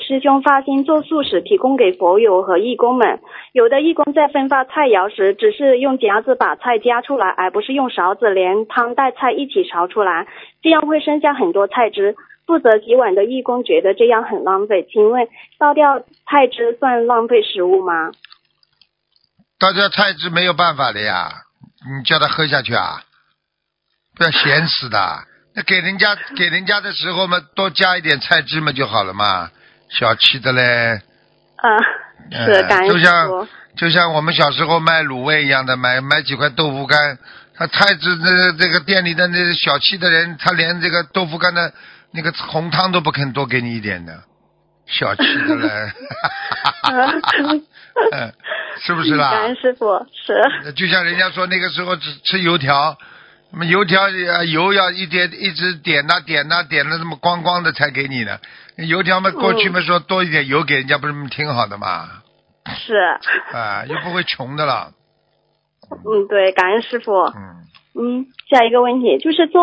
师兄发心做素食提供给佛友和义工们，有的义工在分发菜肴时只是用夹子把菜夹出来，而不是用勺子连汤带菜一起勺出来，这样会剩下很多菜汁。负责洗碗的义工觉得这样很浪费，请问倒掉菜汁算浪费食物吗？ 倒掉菜汁没有办法的呀，你叫他喝下去啊，不要咸死的。那给人家的时候嘛，多加一点菜汁嘛就好了嘛，小气的嘞。 是感恩师父。 就像我们小时候卖卤味一样的，买几块豆腐干，他菜汁这个店里的那小气的人，他连这个豆腐干的那个红汤都不肯多给你一点的，小气的嘞。是不是啦？ 感恩师父。是。 就像人家说那个时候只吃油条，那么油条油要一直点的那么光光的才给你呢。油条嘛，过去嘛说多一点油给人家不是挺好的嘛。 是。 又不会穷的了。 对，感恩师父。下一个问题就是做